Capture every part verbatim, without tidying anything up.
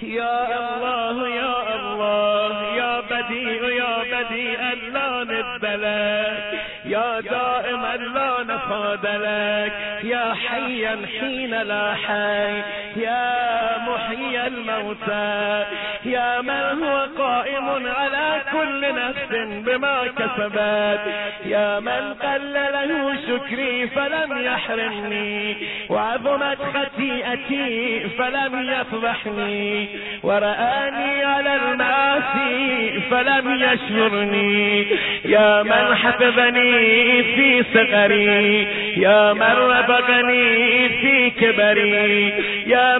يا الله يا الله يا بديع يا بديع لا ند لك، يا دائما لا نفاد لك، يا حيا حين لا حي، يا محيي الموتى، يا من هو قائم على كل نفس بما كسبت، يا من قل له شكري فلم يحرمني، وعظمت خطيئتي فلم يفضحني، ورآني على المعاصي فلم يشمرني، يا من حفظني في صغري، يا من رزقني في كبري، يا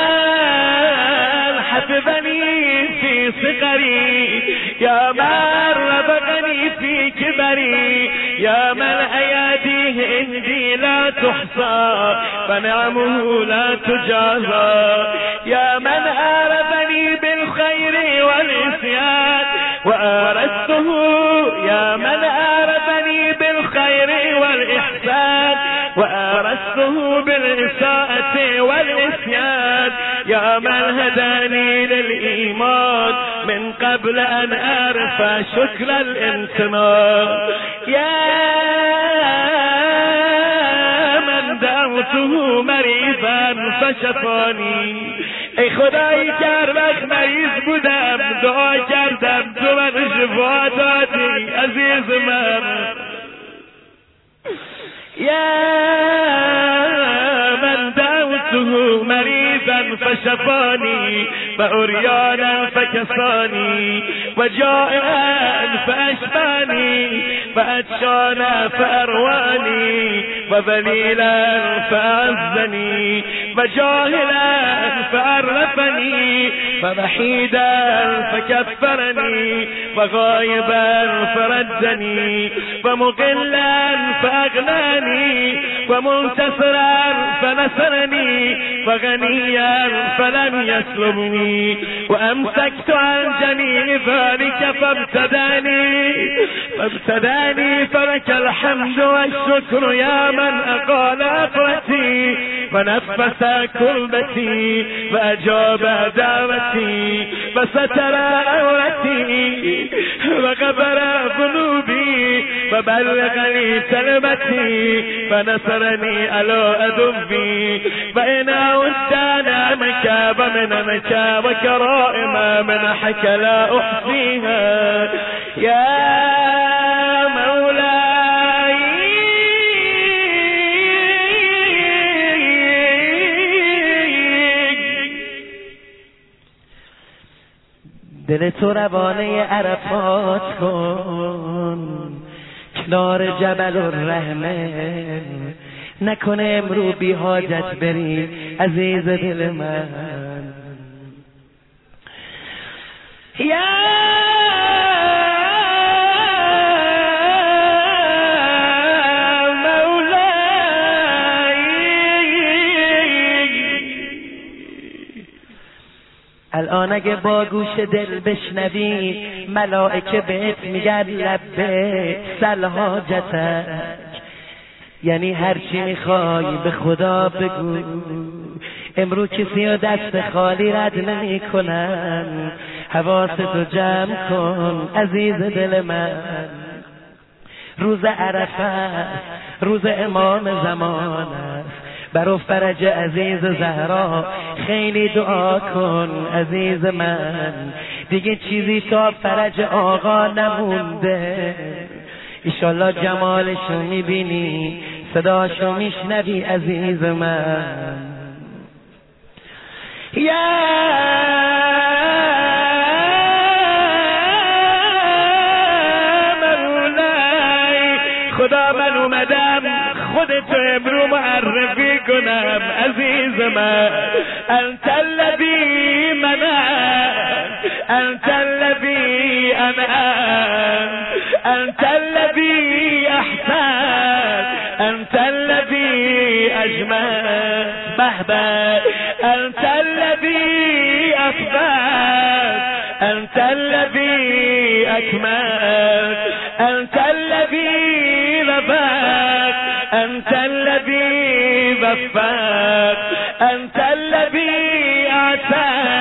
من حفظني في صغري، يا من رزقني في كبري، يا من أياديه عندي لا تحصى فنعمه لا تجازى، يا من آربني بالخير والعصيان وآرسته، يا من آربني بالخير والإحسان وآرسته بالإساءة والإسيان، يا من هداني للإيمان من قبل أن أعرف شكر الامتنان، يا من دعوته مريضا فشفاني، ای خدایی که هر وقت مریض بودم دعا کردم تو من شفا دادی عزیز من، یا من دعوته مریضا فشفانی و عریانا فکسانی و جائعا فاشبانی و عطشانا فاروانی و ذلیلا فاعزنی و جاهلا فعرفني ووحيدا فكفرني وغائبا فردني ومقلا فأغناني ومنتصرا فنصرني وغنيا فلم يسلبني وأمسكت عن جميع ذلك فابتداني فابتداني فلك الحمد والشكر يا من أقال أقوتي ونفس كربتي وأجاب دعوتي وستر عورتي وغفر ذنوبي وبلغني سلمتي ونصرني على عدوي وإن عدت نعمك ومننك وكرائم منحك لا أحصيها يا دل تو روانه عرفات کن کنار جبل الرحمه، نکنه امرو بی حاجت بری عزیز دل من، یا الان اگه با گوش دل بشنوی ملائکه بهت میگن لبیک سل حاجتک، یعنی هر چی میخوای به خدا بگو، امرو کسی رو دست خالی رد نمی کنن، حواستو جمع کن عزیز دل من، روز عرفه روز امام زمان است، برو فرج عزیز زهرا خیلی دعا کن عزیز من، دیگه چیزی تا فرج آقا نمونده، ایشالله جمالشو میبینی صداشو میشنوی عزیز من، یا مولای خدا من اومدم خودتو امرو معرفی کنم عزیز من، انت الذی منعت انت الذی انعم انت الذی احسن انت الذی اجمل بهبه انت الذی اثبت انت الذی اکمل انت الذی رفعت انت الذي وفقت انت الذي اعطيت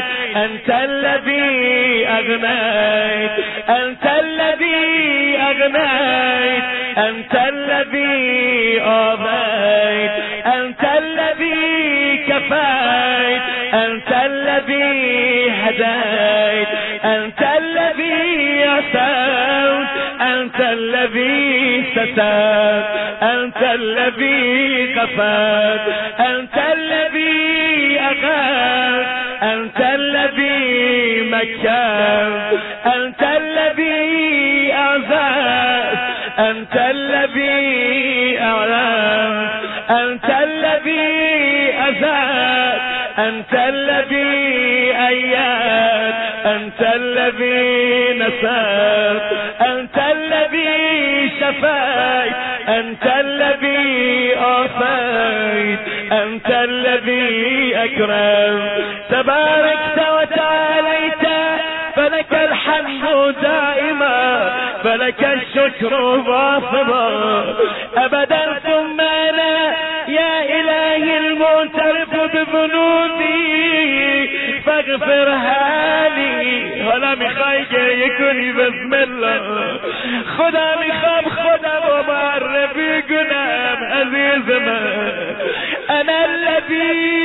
أنت الذي أغنيت أنت الذي أغنيت أنت الذي آويت أنت الذي كفيت أنت الذي هديت أنت الذي عصوت أنت الذي سترت أنت الذي غفرت أنت الذي أغفرت أنت الذي مكرت أنت الذي أعزت أنت الذي أعلمت أنت الذي أزلت أنت الذي أيدت أنت الذي نصرت أنت الذي شفيت أنت الذي عافيت أنت الذي أكرمت تباركت وتعاليت فلك الحمد دائما فلك الشكر واصبا أبدا ثم أنا يا إلهي المعترف بذنوبي فاغفرها لي. حالا میخوای گریه کنی بسم الله. خدا میخوام خودم رو معرفی کنم عزیز من. انا الذی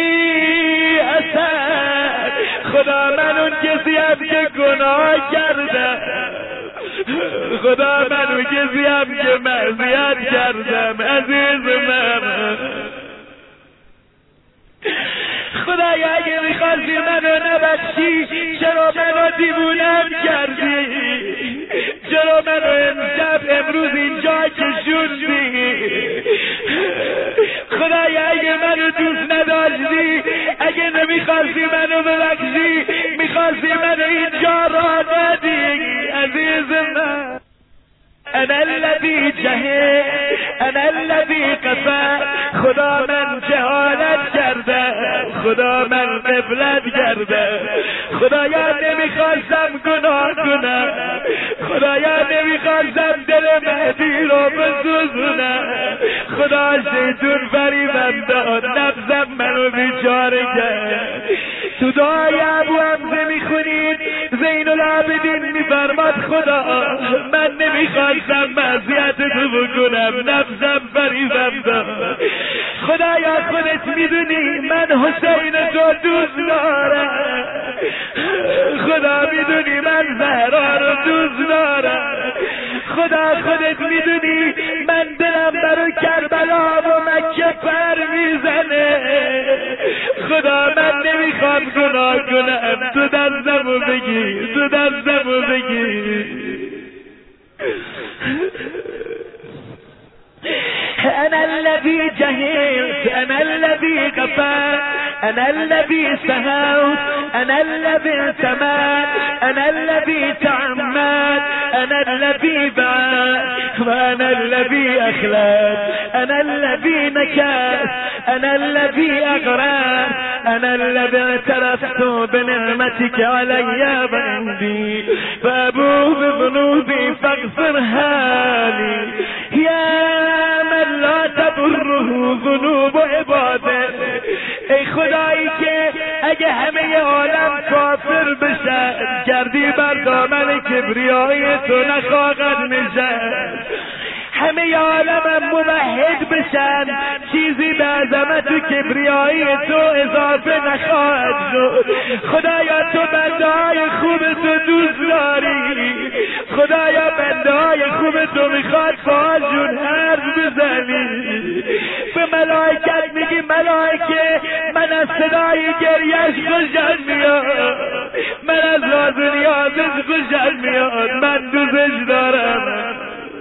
اسد. خدا من اون کسیم که گناه کردم. خدا من اون کسیم که معصیت کردم عزیز من. خدایا اگه میخواستی منو نبخشی چرا منو دیوونم کردی؟ چرا منو امشب امروز اینجا کشوندی؟ خدایا اگه منو دوست نداشتی، اگه نمیخواستی منو ببخشی، میخواستی منو اینجا را ندی عزیز من. انا الذي جهل انا الذي قفا. خدا من جهالت کرده، خدا من غفلت کرده. خدایا نمیخواستم گناه کنم، خدایا نمیخواستم دل مهدی رو بسوزونم. خدا شیطون فریبم داد، نفسم منو بیچاره کرد. تو دعای ابو حمزه میخونید زین العابدین میفرماد خدا من نمیخواستم معصیت تو بکنم، نفسم فریبم داد. خدایا خودت میدونی من حسین تو دوست دارم، خدا میدونی من زهرا رو دوست دارم. خدا خودت میدونی من دلم برای کربلا و مکه پر میزنه. خدا من نمیخوام گناه کنم، تو دستمو بگی، تو دستمو بگی. انا الذي جهلت انا الذي غفرت انا الذي سهوت انا الذي اعتمدت انا الذي تعمدت انا الذي بعت وانا الذي اخلت انا الذي نكت انا الذي اغرت انا الذي اعترفت بنعمتك علي وعندي فابوء بذنوبي فاغفرها لي يا من لا تضره ذنوب عباده. ای خدایی که اگه همه عالم کافر بشن گردی بر دامن کبریای تو نخواهد نشست. همه عالم موحد بشن چیزی به عظمت و کبریایی تو اضافه نخواهد شد. خدایا تو بنده های خوب تو دوست داری، خدایا بنده های خوب تو میخواد باهاشون حرف بزنی. به ملائکت میگی ملائکه من از صدای گریهش خوشم میاد، من از راز و نیازش خوشم میاد، من دوستش دارم.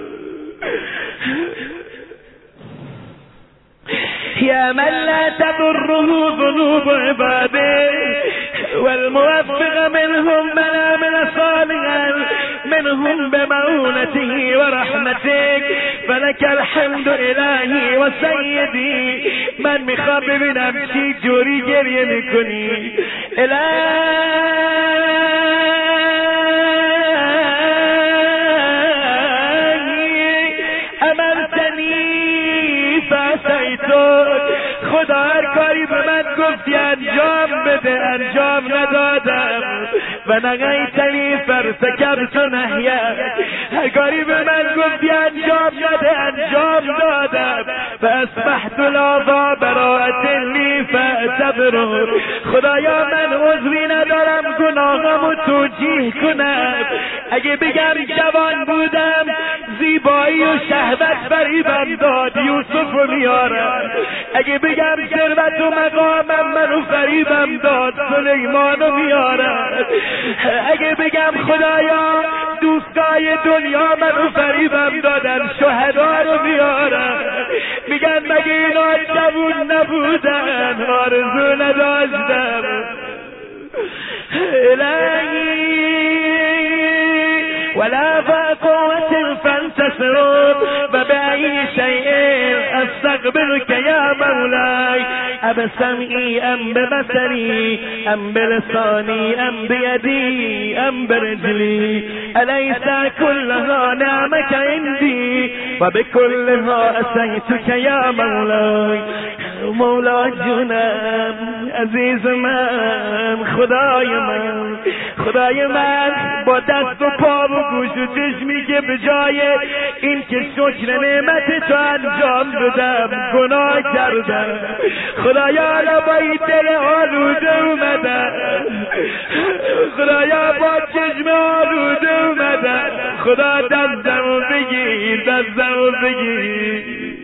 يا من لا تضره ذنوب عباده والموفق منهم من عمل صالحا منهم بمعونته ورحمتك فلك الحمد الهی و سیدی. من میخوام ببینم چی جوری گریه میکنی. خدا هر کاری به من گفتی انجام بده انجام ندادم و نقیتنی فرتکبت نهیک هر کاری به من گفتی انجام نده انجام دادم و اصبحت لاذا براءت لی فاعتبر خدایا من عذری ندارم گناهامو توجیه کنم اگه بگم جوان بودم زیبایی و شهوت فریبم داد یوسف رو میارم اگه بگم ثروت و مقامم منو فریبم داد سلیمان رو میارم اگه بگم خدایا دوستای دنیا منو فریبم دادن شهدا رو میارم میگن مگه اینا جوون نبودن آرزو نداشتم الهی ولا فقوة فانتصروا وبأي شيء استقبلك يا مولاي أبسمعي أم ببصري أم بلساني أم بيدي أم برجلي أليس كلها نعمك عندي وبكلها أسيتك يا مولاي مولا جونم عزیز من خدای من خدای من با دست و پا و گوش و چشمی که به جای این که شکر نعمت تو انجام بدم گناه کردم خدایا الان با این دل آلوده اومدم خدایا با چشم آلوده اومدم خدا دستمو بگیر دستمو بگیر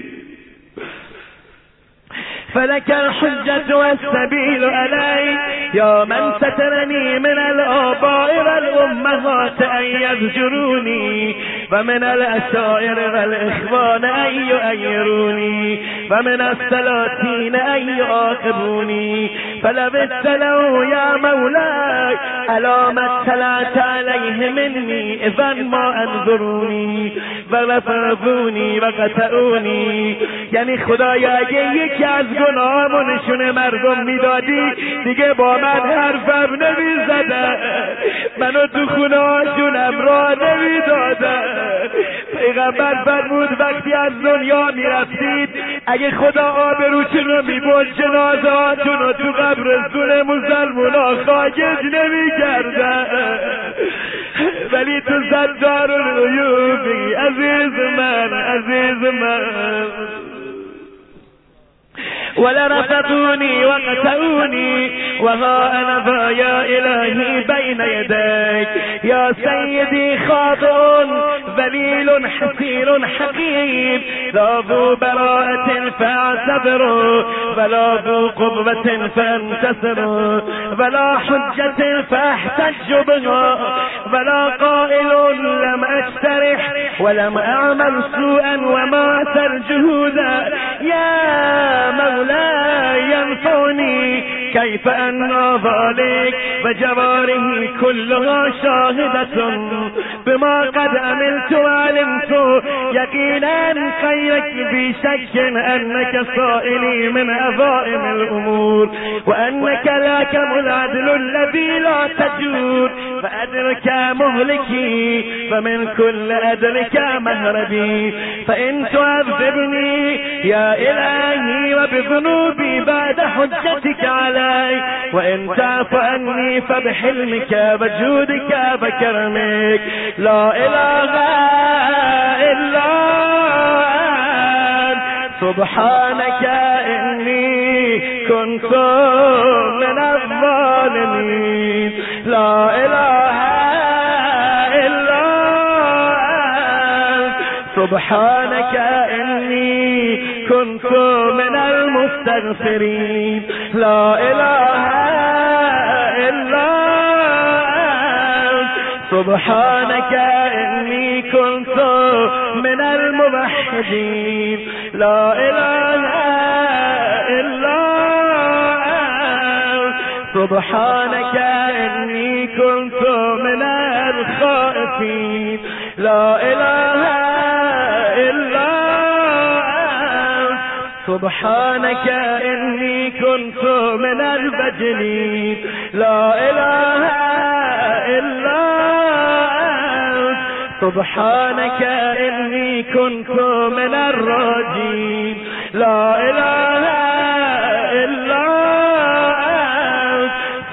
فلك الحجة والسبيل علي يا من سترني من الآباء والأمهات أن يزجروني ومن الأشائر والإخوان أن يؤيروني ومن السلاطين أن يعاقبوني فلو ابتلوا يا مولاي على ما اطلعت عليه مني إذا ما أنظروني ورفضوني وقتلوني یعنی خدایا اگه یکی از گناهامو نشونه مردم میدادی دیگه با من حرفم نمیزدن منو تو خونه هاشونم را نمیدادن پیغمبر فرمود وقتی از دنیا میرفتید اگه خدا آبروتون رو میبرد جنازه هاتون رو تو قبرستون مسلمونا خاکش نمیکردن ولی تو ستار العیوبی عزیز من عزیز من ولرفضوني وقتلوني وها أنا ذا يا إلهي بين يديك يا سيدي خاطئ ذليل حسير حقير لا ذو براءة فاعتبروا ولا ذو قوة فانتصروا ولا حجة فاحتج بها ولا قائل لم أجترح ولم أعمل سوءا وما ترجهودا يا مولاي ينفعني كيف أن ذلك وجواره كلها شاهدة بما قد عملت وعلمت يقينا خيرك بشك أنك سائلي من عظائم الأمور وأنك لاكم العدل الذي لا تجور فأدرك مهلكي فمن كل أدرك مهربي فإن تعذبني يا إلهي وبذنوبي بعد حجتك علي وإن تعف عني فبحلمك وجودك وكرمك لا إله إلا أنت سبحانك إني كنت من الظالمين لا إله إلا أنت سبحانك إني كنت من المستغفرين لا إله إلا أنت سبحانك إني كنت من الموحدين لا إله إلا أنت سبحانك إني كنت من الخائفين لا إله إلا أنت سبحانك إني كنت من البجلين لا إله إلا أنت سبحانك إني كنت من الراجين لا إله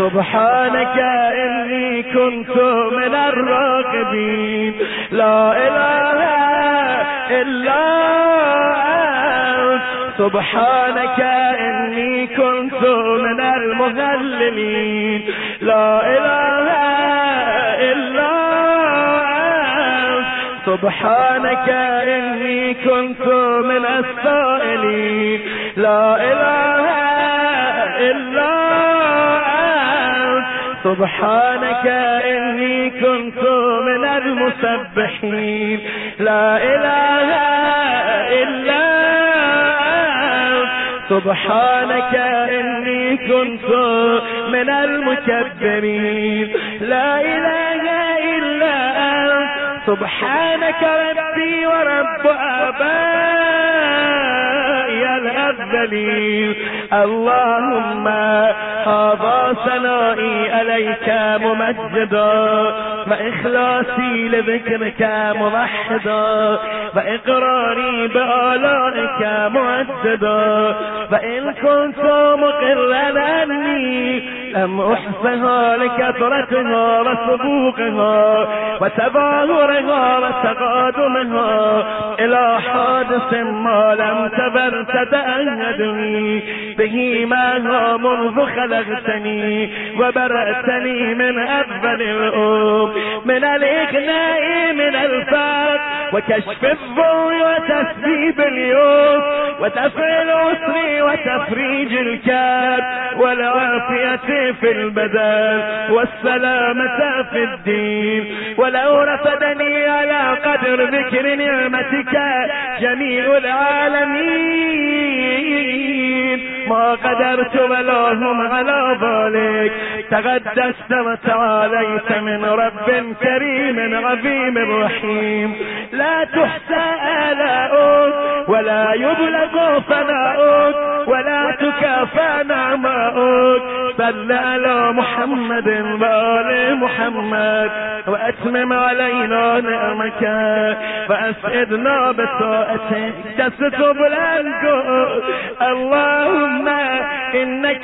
سبحانك إني كنت من الراغبين لا إله إلا أنت سبحانك إني كنت من المهللين لا إله إلا أنت سبحانك إني كنت من السائلين لا إله إلا أنت سبحانك إني كنت من المسبحين لا إله إلا أنت سبحانك إني كنت من المكبرين لا إله إلا أنت سبحانك ربي ورب آبائي الأفضلين اللهم هذا ثنائي عليك ممجدا وإخلاصي لذكرك موحدا وإقراري بآلائك معددا وإن كنت مقرا أني لم أحصها لكثرتها وسبوقها وتظاهرها وتقادمها إلى حادث ما لم تبر تتأهدني به معها منذ خلقتني وبرأتني من أول الأم من الإغناء من الفرق وكشف الضوء وتسبيب اليوم ودفع العسر وتفريج الكرب والعافية في البدن والسلامة في الدين ولو رفدني على قدر ذكر نعمتك جميع العالمين ما قدرت ولا هم على ذلك تقدست وتعاليت من رب كريم عظيم رحيم لا تحصى آلاؤك ولا يبلغ فناؤك ولا تكافى نعماؤك صل على محمد وآل محمد وأتمم علينا نعمك وأسعدنا بطاعتك تستب الأنقذ اللهم إنك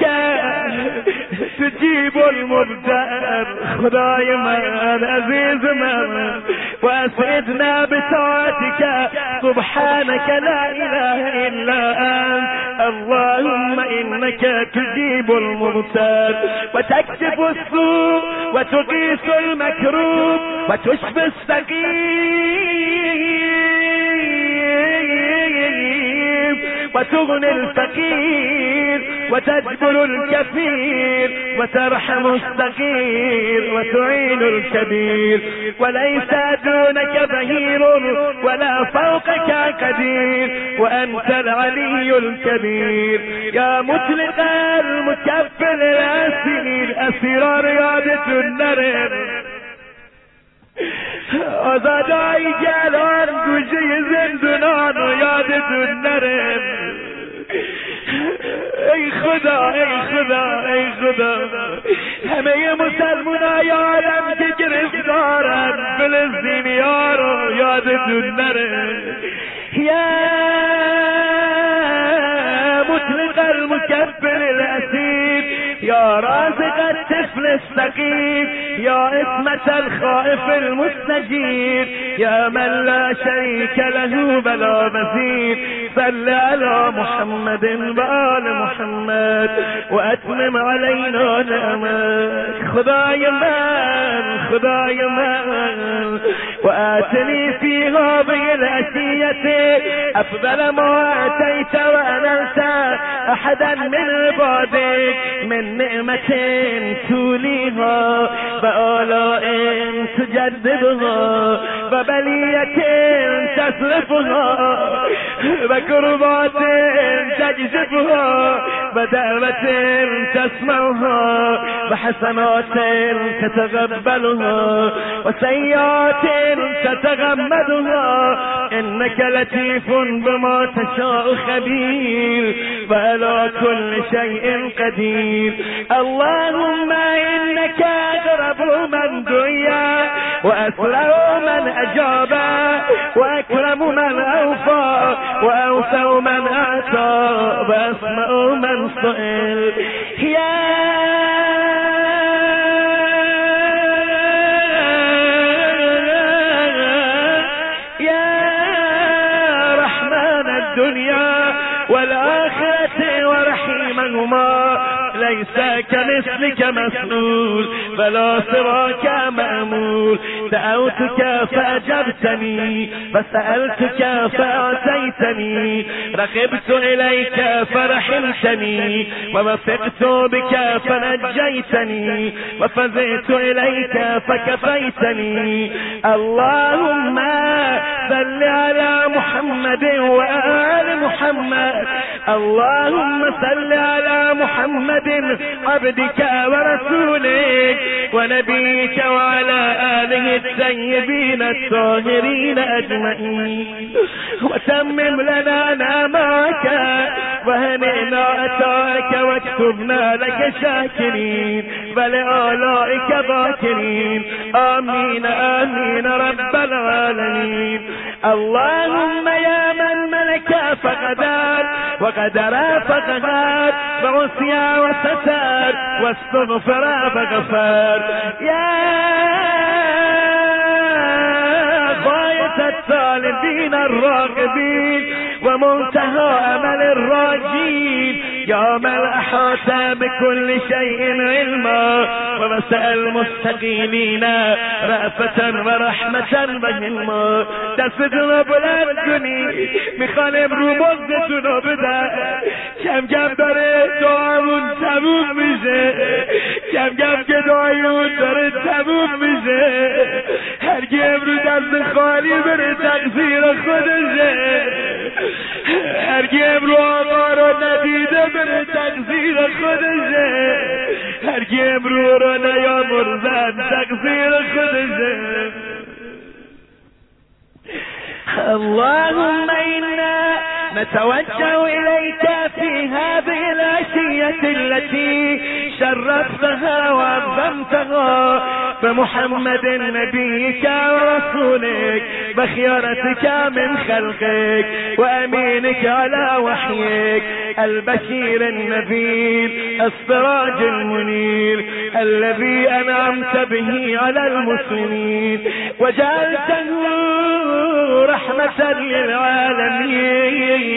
تجيب المبتر خداي من عزيز من وأسعدنا بطاعتك سبحانك لا إله إلا أنت اللهم إنك تجيب المبتر وتكشف السوء وتقيس المكروب وتشفي السقيم وتغني الفقير وتجبر الكثير وترحم الصغير وتعين الكبير وليس دونك ظهير ولا فوقك قدير وأنت العلي الكبير يا مطلق المكفل الأسير أسير رياضة النرم آزادای جلان گوشه زندونان یادت نرم ای خدا ای خدا ای خدا همه مسلمانای عالم که گرفتارن فلسطینیا رو یادت نرم یا مطلق المكفل الأسير يا رازق الطفل السقيم يا اسمة الخائف المستجير يا من لا شريك له ولا مثيل صل على محمد وآل محمد وأتمم علينا نعمك خداي من خداي من وآتني في هذه العشية أفضل ما آتيت وأنلت أحدا من عبادك من نعمة توليها وآلاء تجددها وبلية تصرفها وكربات تجذبها ودعوة تسمعها وحسنات تتقبلها وسيئات تتغمدها إنك لطيف بما تشاء خبير وعلى كل شيء قدير اللهم إنك أقرب من دعا وأسرع من أجاب وأكرم من أوفى وأوسع من أعطى وأسمع من سئل يا والآخرة ورحيمهما ليس كمثلك مسؤول ولا سواك مأمول دعوتك فأجبتني فسألتك فأعطيتني رغبت إليك فرحمتني ووثقت بك فنجيتني وفزعت إليك فكفيتني اللهم صل على محمد وآل محمد اللهم صل على محمد عبدك ورسولك ونبيك وعلى آله الطيبين الطاهرين أجمعين وتمم لنا نعمك وهنئنا أتاك واكتبنا لك شاكرين ولآلائك ذاكرين آمين آمين رب العالمين اللهم يا من ملك فقدر وقدر فقهر وعصي وستر واستغفر فغفر يا غاية الطالبين الراغبين ومنتهى أمل الراجين يا من أحاط بكل شيء علما ومسأ المستقيمين رأفة ورحمة وهلما دستنا بلند کنی میخوان امرو مزدتونو بده کم کم داره دعامون تموم میشه کم کم که دعایون داره تموم میشه هرگی امرو دست خالی بره تقصیر خودشه هرگی امرو آقا رو ندیده بره تقصیر خودشه هرگی امرو رو نیامرزن تقصیر خودشه اللهم إنا نتوجه إليك في هذه العشية التي شرفتها وعظمتها بمحمد نبيك ورسولك بخيرتك من خلقك وأمينك على وحيك البشير النذير السراج المنير الذي أنعمت به على المسلمين وجعلته رحمة للعالمين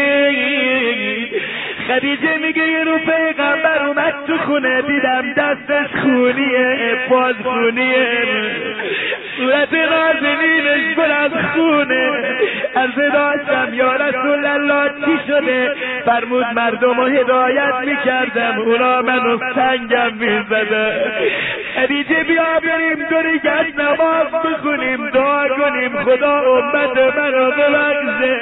خدیجه میگه یه رو پیغمبر اومد تو خونه دیدم دستش خونیه باز خونیه صورت نازنینش پر از خونه عرض داشتم یا رسول الله چی شده فرمود مردم رو هدایت میکردم اونا منو سنگم میزده خدیجه بیا بریم دوریگت نماز بخونیم دعا کنیم خدا امت منو ببخشه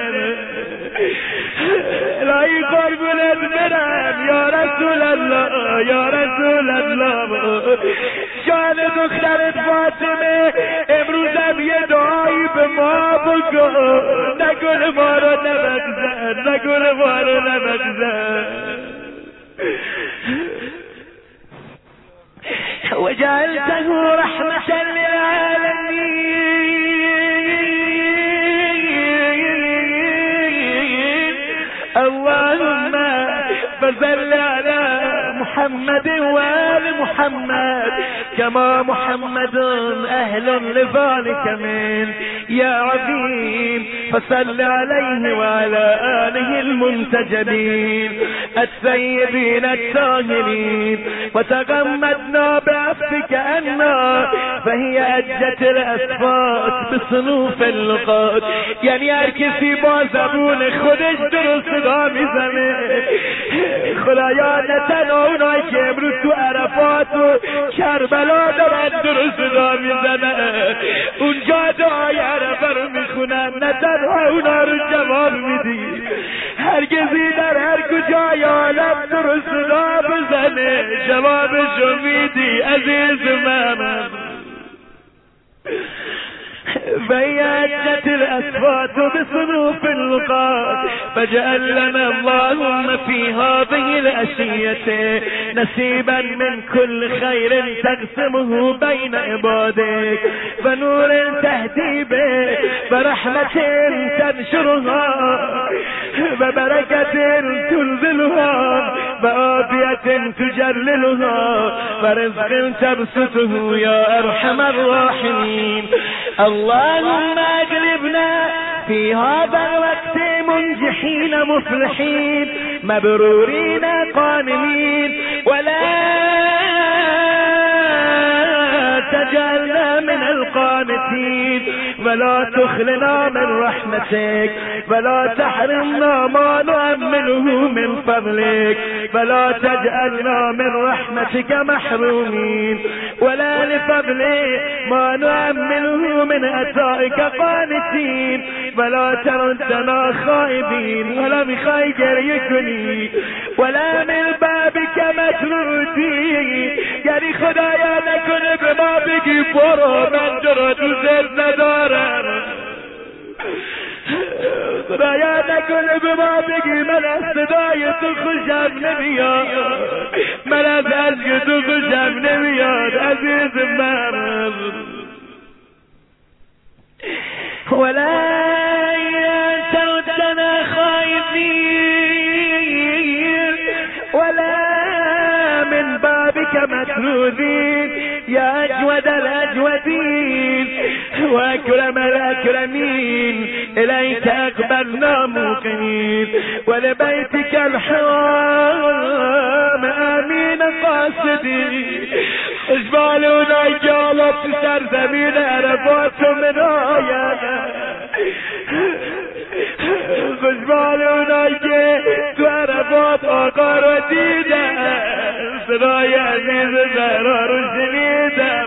الهی قربونت برم یا رسول الله یا رسول الله جان دخترت فاطمه امروزم یه دعایی به ما بکن نگل ما رو نبگذر نگل ما رو نبگذر وجعلته رحمة للعالمين اللهم فصل على محمد وآل محمد كما محمد أهل لذلك من يا عظيم فصل عليه وعلى آله المنتجبين السيدين الطاهرين وتغمدنا بعفوك عنا فهي أجت الأصفات بصنوف اللقات يعني هر کسی با زبون خودش درست صدا میزنه خدایا نه تنها اونایی که امروز تو عرفات و کربلا دارن درست صدا میزنه اونجا دعای عرفه رو میخونن نه تنها اونا رو جواب میدی هرگزی در هر کجای عالم درست صدا بزنه جوابشو میدی عزیز من فيأجت الأصوات بصنوف اللقاء فجعل لنا اللهم في هذه الأشية نصيبا من كل خير تقسمه بين عبادك ونور تهدي به ورحمة تنشرها وبركة تنزلها وعافية تجللها ورزق تبسطه يا أرحم الراحمين اللهم اجلبنا في هذا الوقت منجحين مفلحين مبرورين قانمين ولا تجعلنا من القانتين ولا تخلنا من رحمتك ولا تحرمنا ما نؤمله من فضلك ولا تجعلنا من رحمتك محرومين ولا لفضلك ما نؤمله من عطائك قانتين ولا تردنا خائبين ولا بخير يكني ولا من بابك مطرودين. یعنی خدایا نکنه به ما بگی برو من تو را دوست ندارم، خدایا نکنه به ما بگی من از صدای تو خوشم نمیاد، من از عشق تو خوشم نمیاد عزیز من. ولا تردنا خائفين ولا من بابك مطرودين يا أجود الأجودين وأكرم الأكرمين إليك أقبلنا موقنين ولبيتك الحرام آمين قاصدين. اجبالونا يجالب في سرزمين عرفات من آيات خوشبالونایی که تو عرفات آقا رو دیدم، صدای عزیز زهرا رو شنیدم.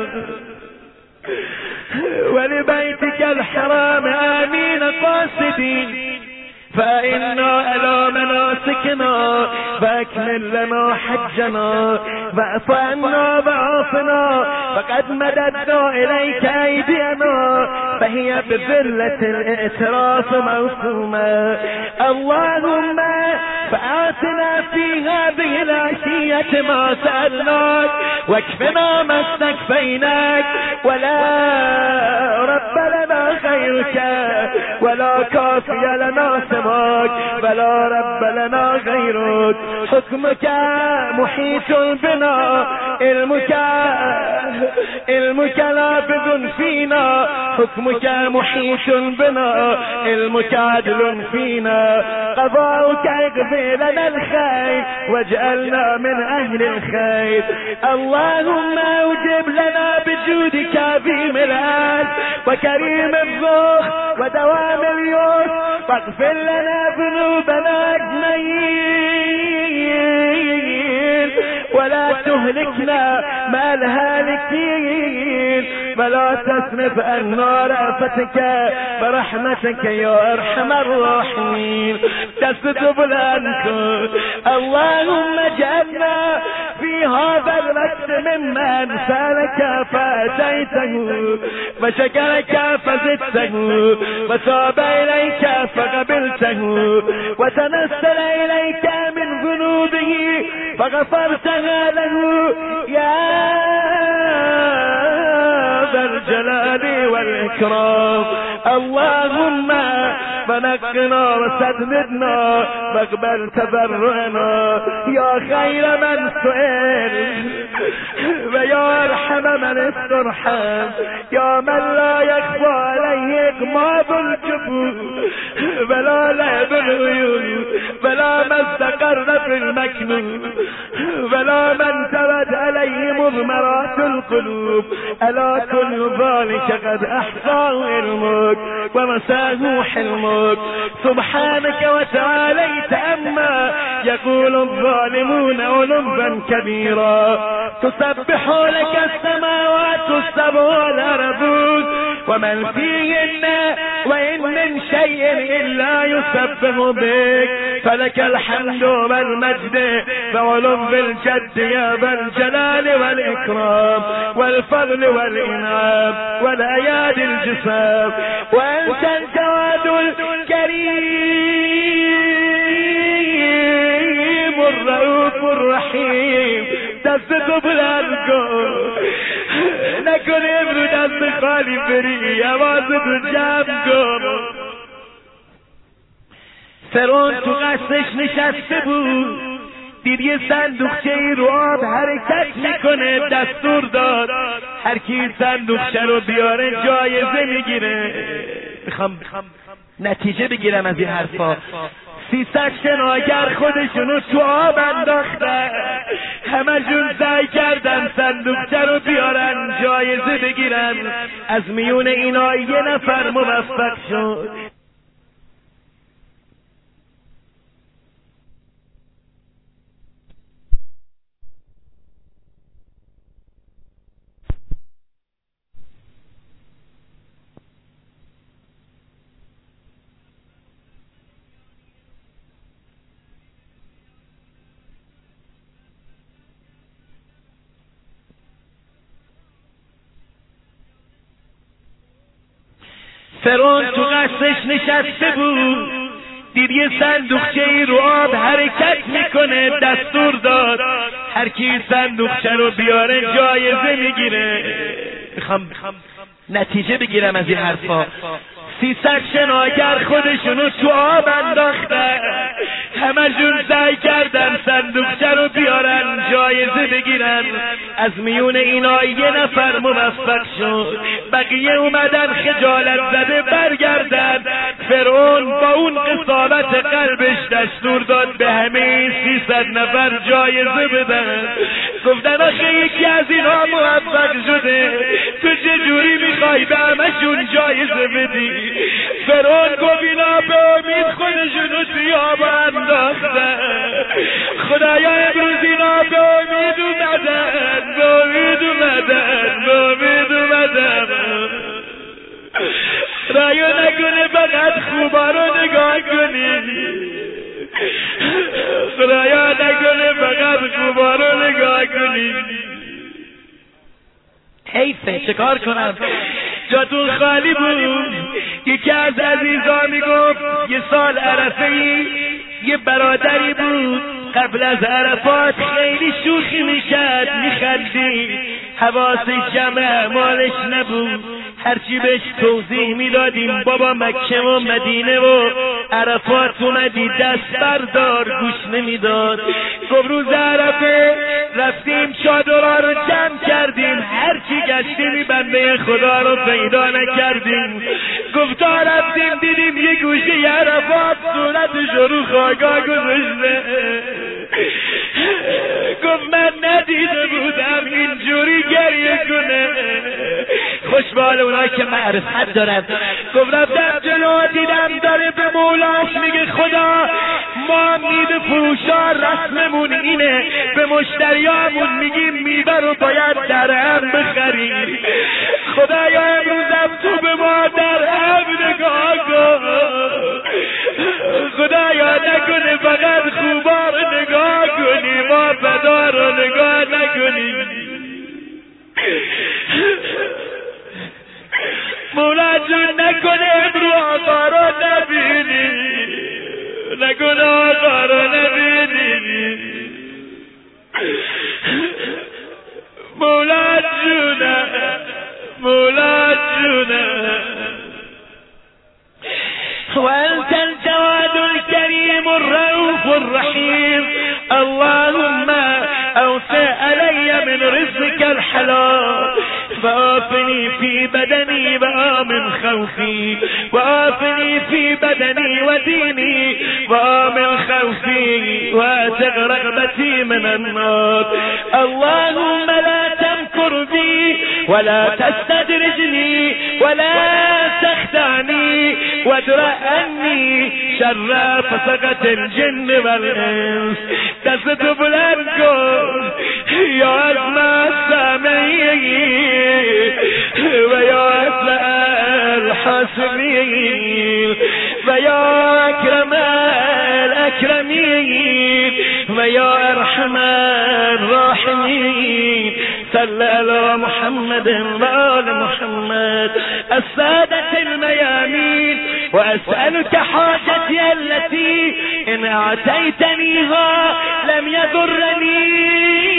ولبیتک الحرام آمین قاصدین فإنا على مناسكنا فأكمل لنا حجنا واعف عنا وعافنا فقد مددنا إليك أيدينا فهي بذلة الاعتراف موسومة. اللهم فآتنا في هذه العشية ما سألناك واكفنا ما استكفيناك ولا رب لنا خيرك ولا كافي لنا سواك ولا رب لنا غيرك. حكمك محيط بنا علمك علمك نافذ فينا حكمك محيط بنا علمك عدل فينا قضاؤك اقضي لنا الخير واجعلنا من أهل الخير. اللهم اوجب لنا بجودك عظيم العز وكريم الذوق ودوام اليسر واغفر لنا ذنوبنا أجمعين ولا تهلكنا مع الهالكين ولا تصرف عنا رأفتك برحمتك يا أرحم الراحمين. تستب الأنكر اللهم اجعلنا في هذا الوقت ممن سألك فأتيته وشكرك فزدته وتاب إليك فقبلته وتنزل إليك من ذنوبه فغفرتها له يا ذا الجلال والإكرام. اللهم فنقنا وسددنا واقبل تضرعنا يا خير من سئل ويا أرحم من استرحم يا من لا يخفى عليه إغماض الجفون ولا لعب العيون ولا ما استقر في المكنون ولا من ترد عليه مضمرات القلوب. ألا كل ذلك قد أحصاه علمك ومساه حلمك سبحانك وتعاليت أما يقول الظالمون علوا كبيرا. تسبح لك السماوات السبع والأرض ومن فيهن وإن من شيء إلا يسبح بك فلك الحمد والمجد فعلو الجد يا ذا الجلال والإكرام والفضل والإنعام والأيادي الجسام. وأنت الجواد الكريم الرؤوف الرحيم. دست بلندگو نکن امرو دست خالی بری آوازتو جمع کن. فرعون تو قصرش نشسته بود دید یه صندوقچه رو آب حرکت میکنه دستور داد هر کی صندوقچه رو بیاره جایزه میگیره. میخوام نتیجه بگیرم از این حرفا. سیصد شناگر خودشونو تو آب انداختن، همه جون سعی کردن صندوقچه رو بیارن جایزه بگیرن، از میون اینا یه نفر موفق شد. فرعون تو قصرش نشسته بود، دید یه صندوقچه رو آب حرکت میکنه، دستور داد هر کی صندوقچه رو بیاره جایزه میگیره. میخوام نتیجه بگیرم از این حرفا. سیصد شناگر خودشونو تو آب انداختن، همه جون سعی کردن صندوقچه رو بیارن جایزه بگیرن، از میون اینا یه نفر موفق شد. بقیه اومدن خجالت زده برگردن. فرعون با اون قساوت قلبش دستور داد به همه سیصد نفر جایزه بدن. گفتن آخه یکی از اینا موفق شده، تو چجوری میخوای به همشون جایزه بدی؟ فرعون گفت اینا به امید خودشونو توی آب انداختن، خدایا امروز اینا به امید اومدن، به امید اومدن، به امید اومدن. خدایا نکنه فقط خوبا رو نگاه کنی، خدایا نکنه فقط خوبا رو نگاه کنی. حیفه، چه کار کنم؟ جاتون خالی بود. یکی از عزیزان میگفت یه سال عرفه‌ای یه برادری بود قبل از عرفات خیلی شوخی میکرد، میخندید، حواسش جمع مالش نبود. هرچی بهش توضیح میدادیم بابا مکه و مدینه و عرفات اومدی دست بردار، گوش نمیداد. گفت روز عرفه رفتیم چادرها رو جمع کردیم، هرچی گشتیم بنده خدا رو پیدا نکردیم. گفت تا رفتیم دیدیم یه گوشه عرفات صورتش رو خاکا گذاشته. گفت من ندیده بودم اینجوری گریه کنه. خوشبال اونایی که معرفت دارن. گفت رفتم جلو دیدم داره به مولاش میگه خدا ما میوه فروشا رسممون اینه، به مشتریامون میگیم میوه رو باید در هم بخریم. خدایا امروزم تو به ما در هم نگاه کن، خدایا نکنه فقط خوبا رو نگاه کنی، ما بدا رو نگاه نکنی. مولا جون نکنه امرو آقا رو نبینی، نکنه آقا رو نبینی. مولا جونه، مولا جونه. وأنت الجواد الكريم الرؤوف الرحيم، اللهم أوسع علي من رزقك الحلال، وآفني في بدني وآمن خوفي، وآفني في بدني وديني وآمن خوفي، واتق رغبتي من النار. اللهم لا تمكر بي ولا تستدرجني ولا تخدعني وادرأ عني شر فسقة الجن والإنس. دستو بلند کن یا اسمع السامعين ويا أسمع الحاسمين ويا أكرم الأكرمين ويا أرحم الراحمين. صل على محمد وآل محمد السادة الميامين. وأسألك حاجتي التي إن أعطيتنيها لم يضرني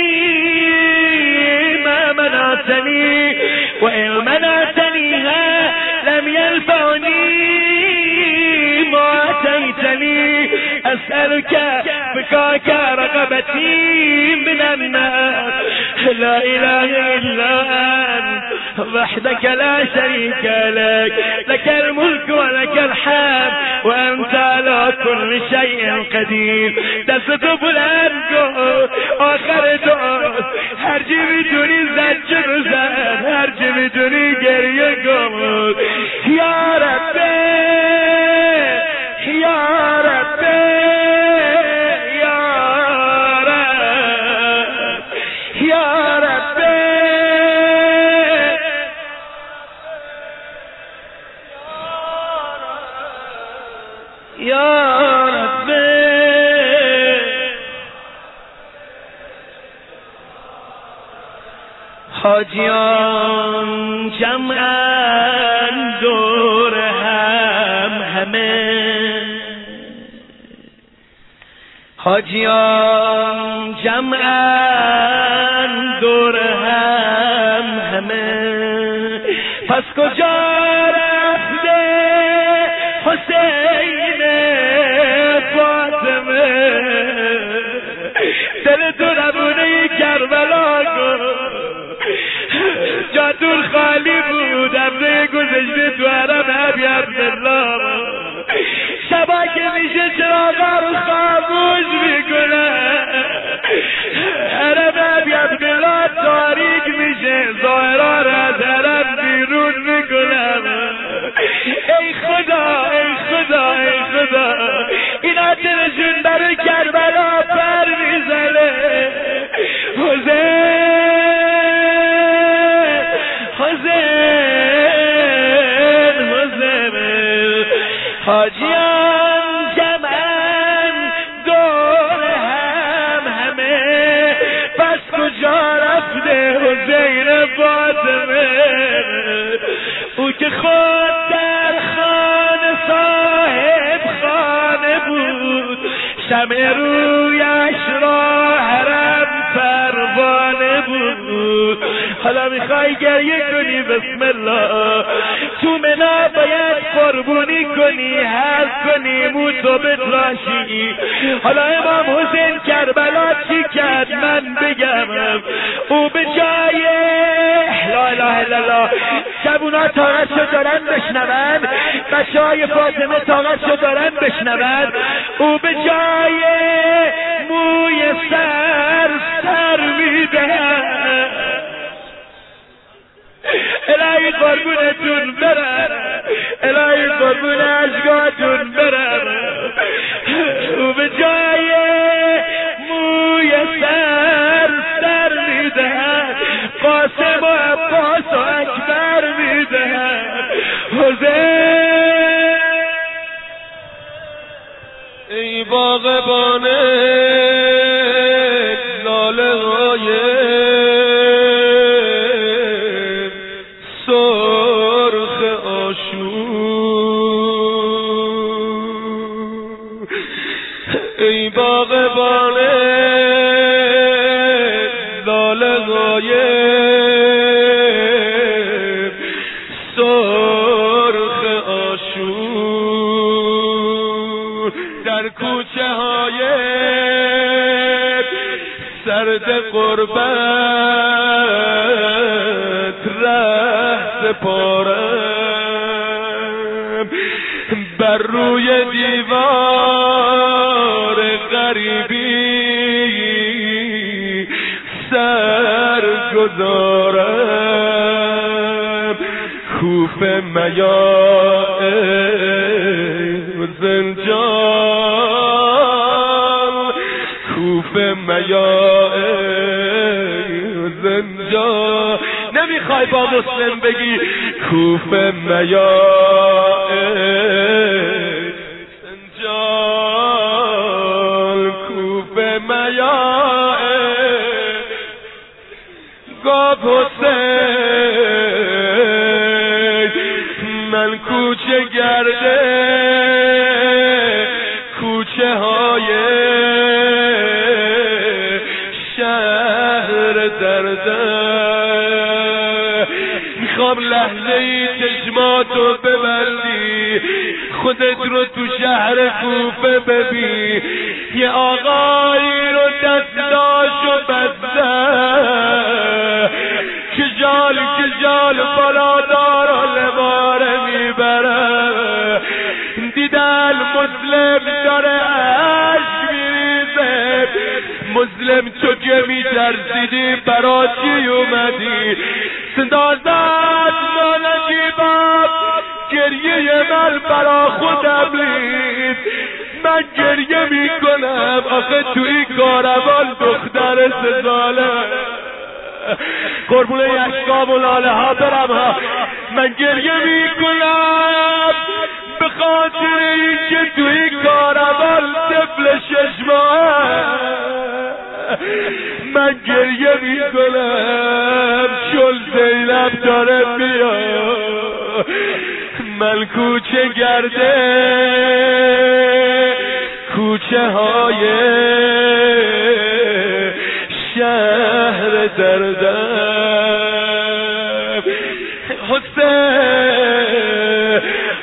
ما منعتني، وإن منعتنيها لم ينفعني ما أتيتني. أسألك فكاك رغبتي من النار، لا إله إلا أنت وحدك لا شريك لك لك الملك ولك الحمد وأنت على كل شيء قدير. دست بلند کن آخر دعا، هر چی میتونی زجه بزن، هر چی میتونی گریه کن. یا ربی یا ربی یا رب یا ربی یا ربی. حاجیان جمعن دور هم همه، حاجیان جمعن دور هم همه. پس کجا رفته حسین فاطمه؟ دل تو ربونه کربلا کن، جادور خالی بود ابره گذشته تو حرم ابی عبدالله. شبا که میشه چراغا رو خاموش میکنه، حرم ابی عبدالله تاریک میشه، ظاهرا را از حرم بیرون میکنم. ای خدا ای خدا ای خدا، اینا دلشون برای کربلا پر میزنه. حسین حسین حسین. حاجیان جمعن دور هم همه، پس کجا رفته حسین فاطمه؟ او که خود در خانه صاحب خانه بود، شمع رویش را حرم پروانه بود. حالا میخوای گریه کنی بسم الله، تو منا باید قربونی کنی، حج کنی، موتو بتراشی. حالا امام حسین کربلا چی کرد من بگم. او به جای لا اله الا الله، جوونا طاقتشو دارن بشنون، بچه های فاطمه طاقتشو دارن بشنون. او به جای موی سر سر میدهد. الهی قربونتون برم، الهی قربون اشکاتون برم. او به جای موی سر سر میدهد، قاسم و عباس و اکبر میدهد. حسین ای باغبان لاله های سرخ آشوب، ای باغبان لاله های سرخ آشوب، در کوچه های سرد قربت ره سپارم، بر روی دیوار غریبی سر گذارم. کوف میاء زنجان، کوف میاء زنجان. نمیخوای با مسلم بگی کوف میاء زنجان، کوف میاء. گفت حسین من کوچه گرده، کوچه های شهر درده. میخوام لحظه ای چشماتو ببندی، خودت رو تو شهر کوفه ببین. یه آقایی رو دستاشو بسته، که جال که جال بالا دار و لباره میبره. دیدن مسلم داره عشق میریزه، مسلم تو که میترسیدی برا چی اومدی؟ صدا زد نانجیبم، گریه من برا خودم رید، من گریه میکنم آخه توی کاروان دختر سزاله، قربون یشکام و لاله ها برم ها، من گریه میکنم به خاطر این که توی کاروان طفل شش ماه، من گریه میکنم چون زینب داره میاد، من کوچه گرده کوچه های شهر دردم. حسین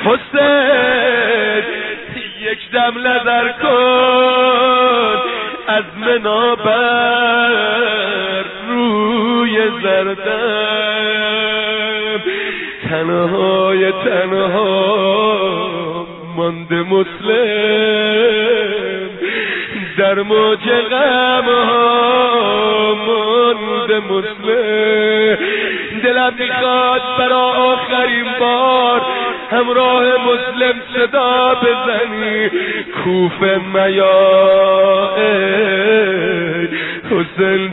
حسین یک دم نظر کن از منابر روی زردم، تنهای تنها مانده مسلم، در موج غم ها مانده مسلم. دلم میخواد برا آخرین بار همراه مسلم صدا بزنی کوفه میا ای حسین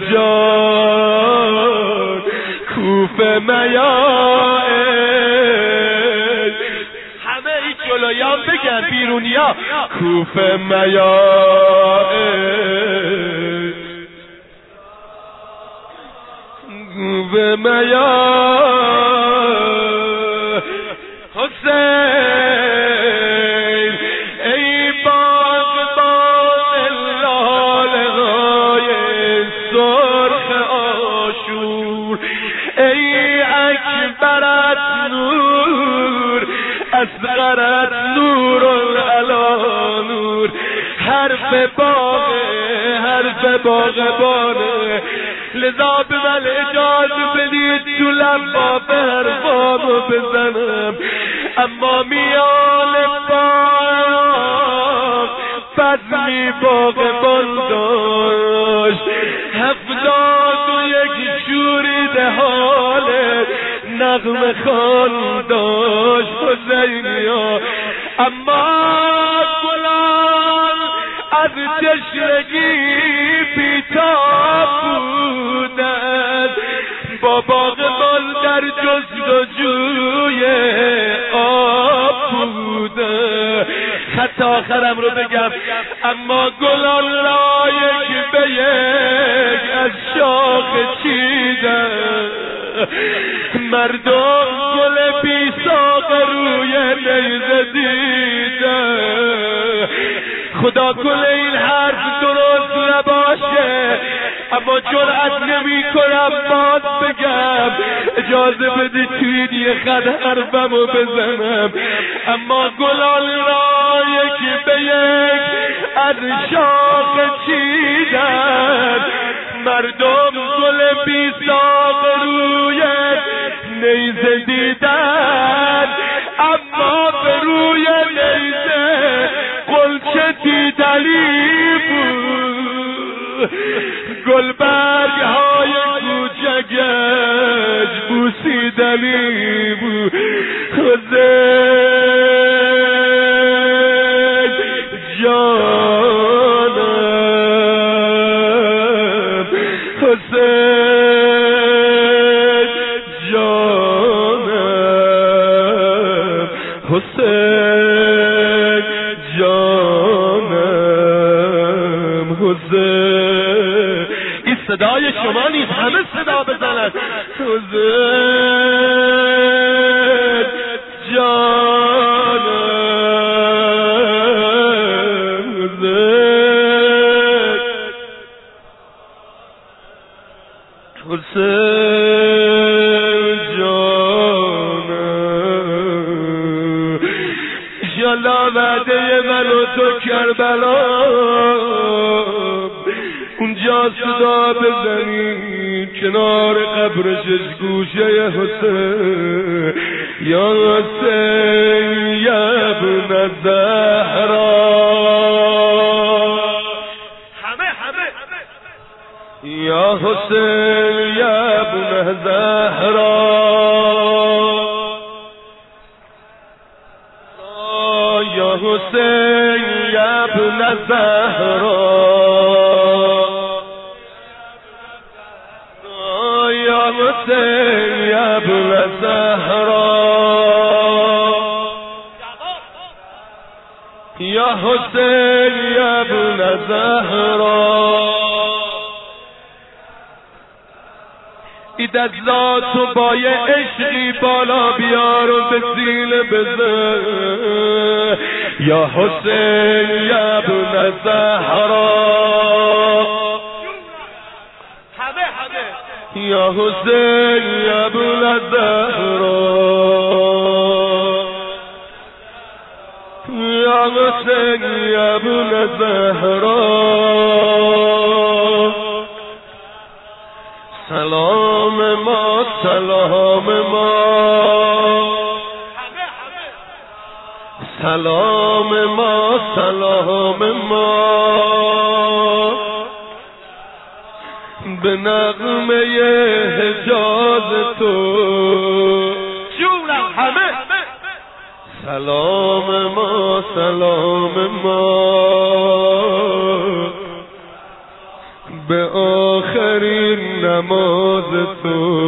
جان، کوفه میا ای، همه ای جلویان بگن بیرونیا کوفه میا ای، کوفه میا حسین، ای باغبان لاله های سرخ آشور، ای اکبرت نور اصغرت نور العلا نور، حرف باغه حرف باغبانه، لذا به من اجازه بدید تو لبا حرفامو بزنم، اما میان باغ بزمی باغبان داشت، هفتاد و یک شوریده حاله نغمه خوان داشت حسینیا، اما گلان از تشنگی بیتاب بودن، با باغبان در جستجوی آب بودن. خط آخرم رو بگم، اما گلان را یک به یک از شاخ چیدن، مردم گل بی ساق روی نیزه دیدن. خدا کل این حرف درست نباشه، اما جرأت نمی کنم باز بگم، اجازه بدید توی یه خط حرفمو بزنم، اما گلان را یکی به یک از شاخ چیدن، مردم گل بی ساق روی نیزه دیدن، اما به روی نیزه قلچه دیدنی بود، گلبرگ های کوچکش بوسیدنی بود. حسین جانم، حسین جانم، حسین جانم، حسین. این صدای شما نیست، همه صدا بزنن. حسین جانم، حسین، حسین جانم. انشالله وعده من و تو کربلا اونجا صدا بزنی کنار قبرش گوشه حسین یا حسین یا ابن زهرا همه همه یا حسین یا ابن زهرا یا حسین یا ابن زهرا یا حسین یا ابن زهرا یا حسین یا ابن زهرا اید از ذات و با یه عشقی بالا بیار و به سینه بزن یا حسین یا ابن زهرا همه همه یا حسین یا ابن زهرا یا حسین یا ابن زهرا سلام ما سلام ما سلام ما سلام ما به نغمه حجاز تو جونم همه سلام ما سلام ما به آخرین نماز تو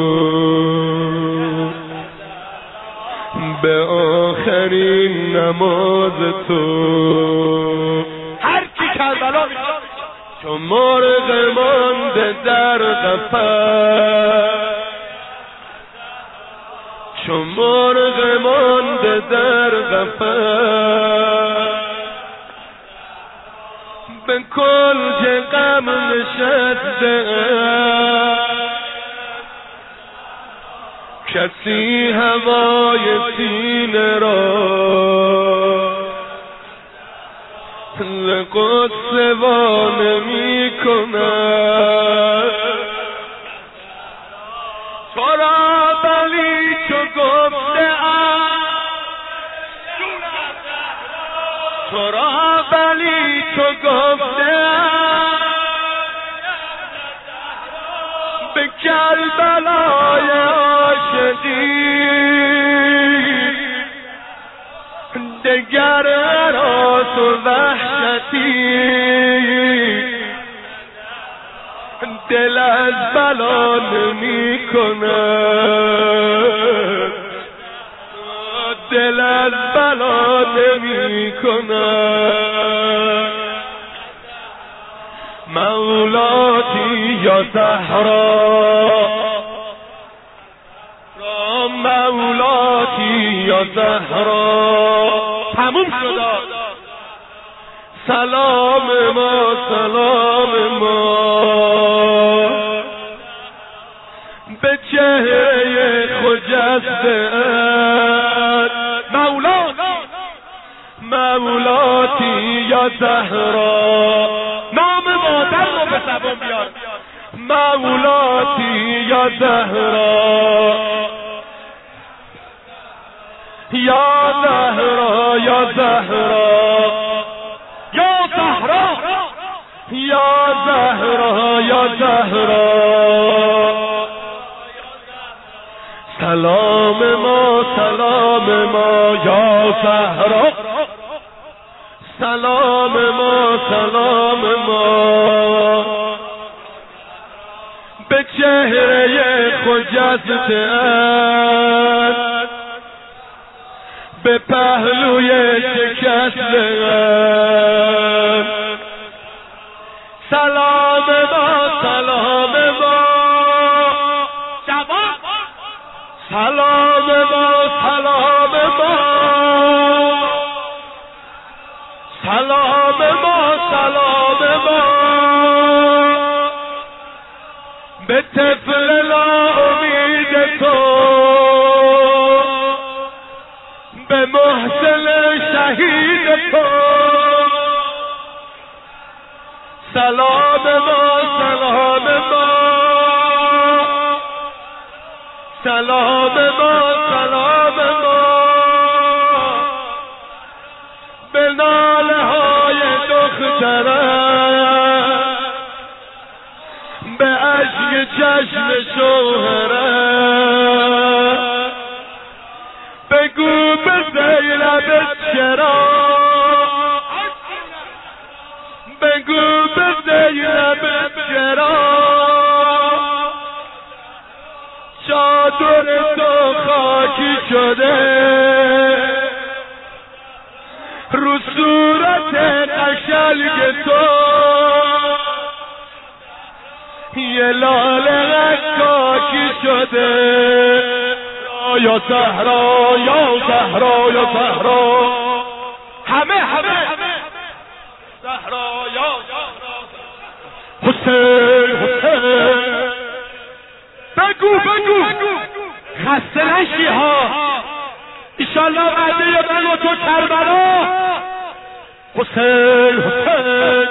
به آخرین نماز تو هر کی کربلا میخواد چون مرغ مانده در قفس چون مرغ مانده در قفس به کنج غم نشسته کسی هوای سینه را لقصه وا نمی کند تو را بلی چو گفته تو را بلی چو گفته به کربلای عاشقی دگر هراس و وحشتی دل از بلا نمی کند دل از بلا نمی کند مولاتی یا زهرا مولاتی یا زهرا تموم شد سلام ما سلام ما به چهره خجسته مولا مولاتی یا زهرا نام مادر رو به زبان بیار مولاتی یا زهرا یا زهرا یا زهرا یا زهرا یا زهرا یا زهرا سلام ما سلام ما یا زهرا سلام ما سلام ما به چهره خجسته به پهلوی شکسته سلام ما سلام ما جواب سلام ما سلام ما سلام ما سلام ما به طفل ناامید تو به محسن شهید تو سلام ما سلام ما سلام ما سلام ما به ناله های دخترم، به عشق چشم شوهرم، بگو به زینب چرا، بگو به زینب چرا چادر تو خاکی شده، رو صورت قشنگ تو یه لاله خاکی شده. یا زهرا یا زهرا یا زهرا، همه همه زهرا یا زهرا، حسین حسین، بگو بگو خسته نشی ها، ایشالله وعده من و تو کربلا. حسین حسین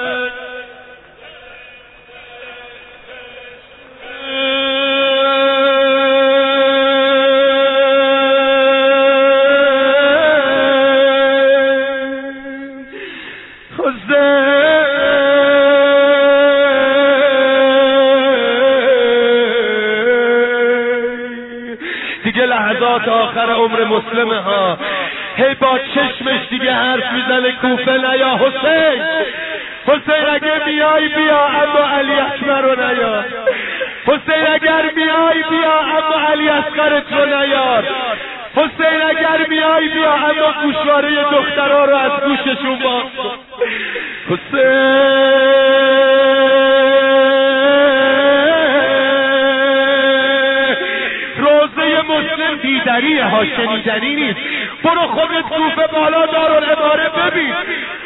دیگه لحظات آخر عمر مسلمه ها، هی با چشمش دیگه حرف میزنه کوفه نیا حسین، حسین اگر بیای بیا اما علی اکبر رو نیار، حسین اگر بیای بیا اما علی اصغرت رو نیار، حسین اگر بیای بیا اما گوشواره دخترها رو از گوششون باز کن. حسین مسلم دیدنیه ها، شنیدنی نیست. برو خودت کوفه بالا دارالعماره ببین.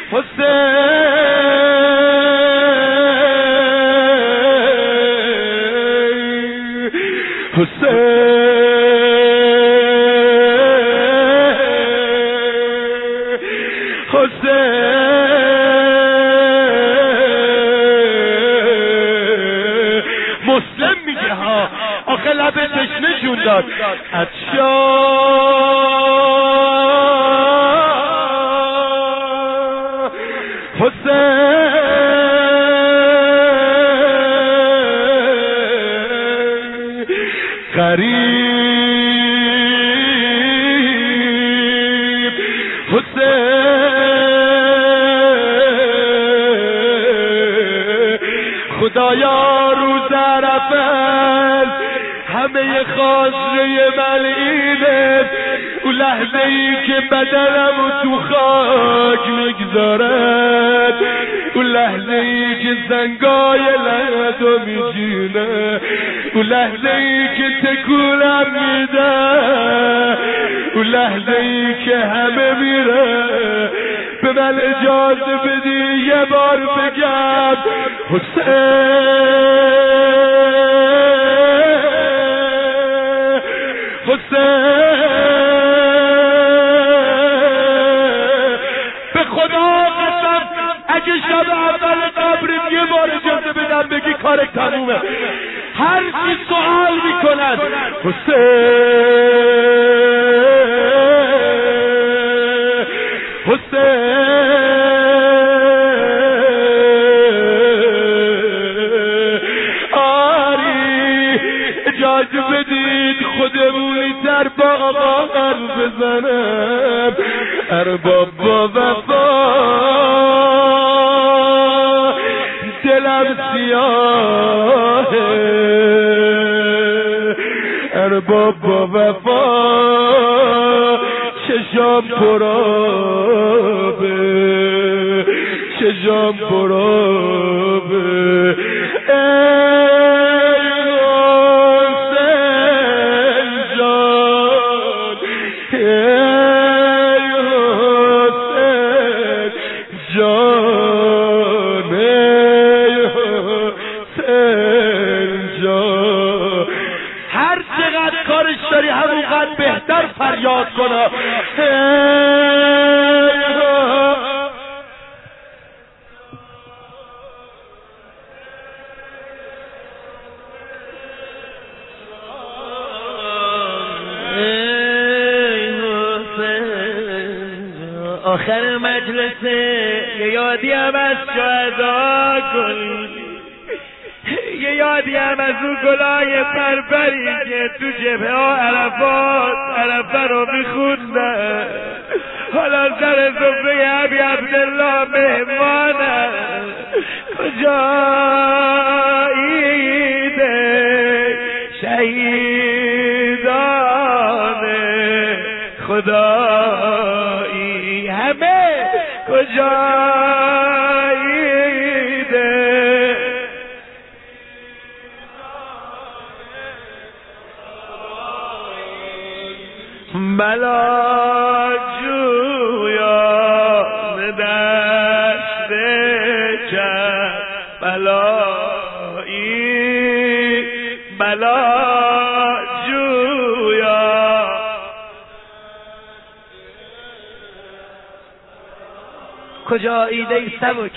حسین حسین حسین مسلم میگه ها، آخه لب تشنه جون داد. اچھا حسین قریب، حسین خدایا روز عرفه همه خاصه من اینه، اون لحظه ای که بدنم تو خاک میگذارد، اون لحظه ای که زنگای لحظه میجینه، اون لحظه ای که تکونم میده، اون لحظه ای که همه میره. به من اجازه بدی یه بار بگم حسین حسین، به خدا قسم اگه شب اول قبرت یه بار اجازه بدم بگی کارک تمومه. هر چی سوال میکنن حسین حسین آری اجازه بدید خودمونی در با آقا حرف بزنم. ارباب با وفا دلم سیاهه، ارباب با وفا چشام پرابه، چشام پرابه. بهتر فریاد کنه. آخر مجلسه یه یادی هم از شهدا کن، یه یادی هم از اون گلای پرپری که تو جبهه ها عرفات عرفه رو میخوندن، حالا سر صفحه ابی عبدالله مهمانه. کجاییده شهیدان خدایی همه، کجاییده بلا جویان دشت کربلایی، بلا جویا کجاییده ای سبک،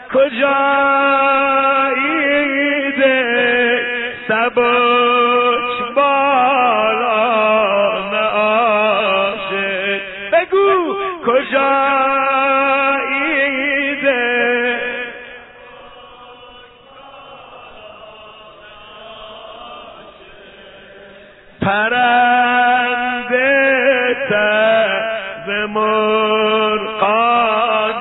کجاییده سبک بالان عاشق، بگو کجاییده پرنده تز مرغان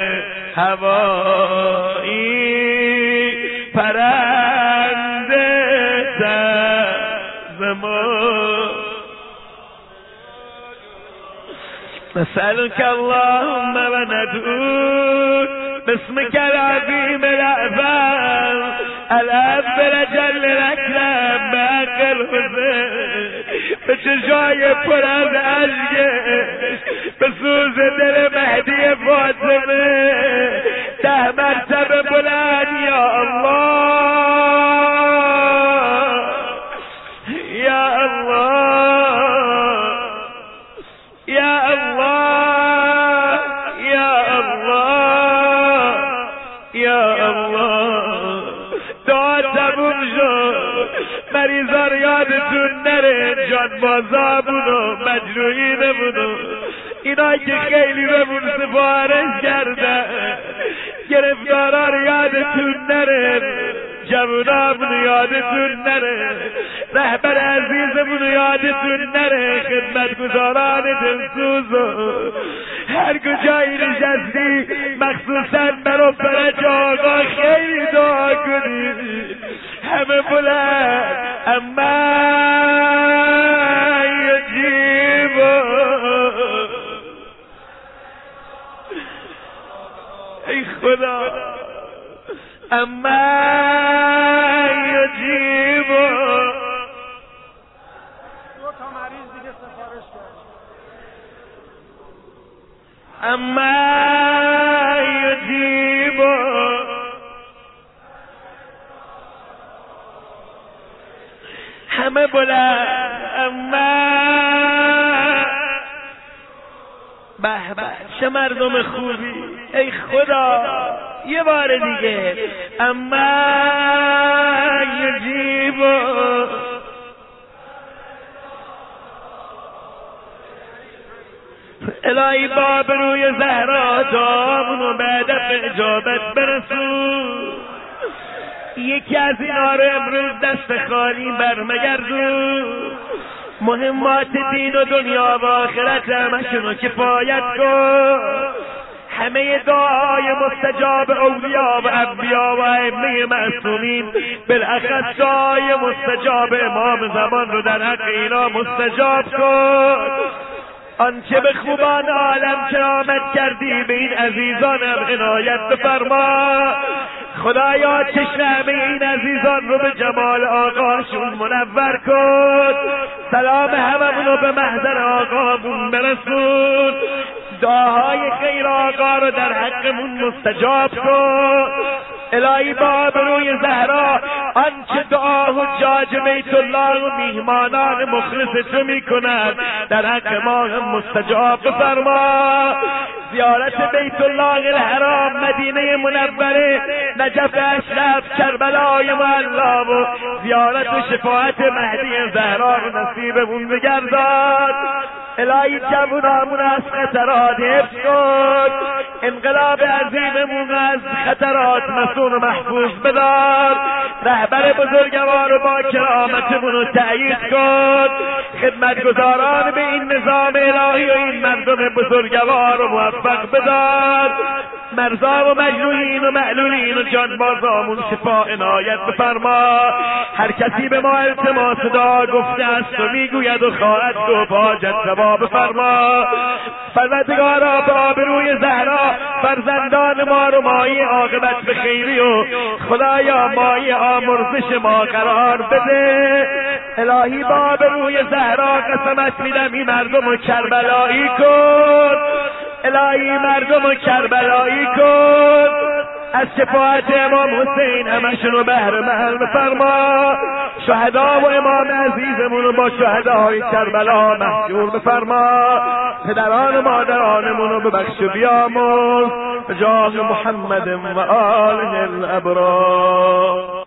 هوایی، پرنده تز مرغ. نسألك اللهم وندعوك باسمك العظيم الأعظم الأكبر جل الأكرم بحق الحسين، به چشای پر از اشکش به سوز دل مهدی فاطمه ده مرتبه بلند یا الله یا الله یا الله یا الله یا الله. دعا تموم شد، مریضا رو یادتون نره، جان بازا بودو مجروحی نبودو، اینا که خیلی بهمون سفارش کردن، گرفتارا رو یادتون نره، جوونامون یادتون نره، رهبر عزیزمون یادتون نره، خدمتگزاران دلسوزو هر کجایی نشستی مخصوصا برو فرج آقا خیلی دعا کنید، همه بلند اما یجیبو. ای خدا اما یجیبو. دو تا مریض دیگه سفارش کرد. اما یجیبو همه بلند اما. به به چه مردم خوبی، ای خدا یه بار دیگه اما یجیبو. الهی باب روی زهرا دامونو بعد اجابت برسون، یکی از اینا رو امروز دست خالی برمگردون، مهمات دین و دنیا و آخرت همشونو کفایت کن، همه دعای مستجاب اولیا و انبیا و ائمه معصومین بالاخص دعای مستجاب امام زمان رو در حق اینا مستجاب کن. آنچه به خوبان عالم کرامت کردی به این عزیزانم عنایت بفرما. خدایا چشم همه این عزیزان رو به جمال آقاشون منور کن، سلام هممون رو به محضر آقامون برسون، دعاهای خیر آقا رو در حقمون مستجاب کن. الهی با آبروی زهرا آنچه دعا حجاج بیت الله و میهمانان مخلص تو میکنند در حق ما هم مستجاب بفرما. زیارت بیت الله الحرام، مدینه منوره، نجف اشرف، کربلای معلا و زیارت و شفاعت مهدی زهرا رو نصیبمون بگردان. الهی جوانامون از خطرات حفظ کن، انقلاب عظیممون از خطرات مسون و محفوظ بدار، رهبر بزرگوار و با کرامتمون رو تأیید کن، خدمتگزاران به این نظام الهی و این مردم بزرگوار رو موفق بدار، مرزا و مجروحین و معلولین و جانبازامون شفا عنایت بفرما. هر کسی به ما التماس دعا گفته است و میگوید و خواهد گفت حاجت روا بفرما. پروردگارا به آبروی زهرا فرزندان ما رو مایه عاقبت به خیری و خدایا مایه آمرزش ما قرار بده. الهی با آبروی زهرا قسمت میدم این مردم رو کربلایی کن، الهی مردم رو کربلایی کن، از شفاعت امام حسین همشون رو بهره مند بفرما. شهدا و امام عزیزمون رو با شهدای کربلا محشور بفرما. پدران و مادرانمون رو ببخش و بیامرز به جاه محمد و آله الابرار.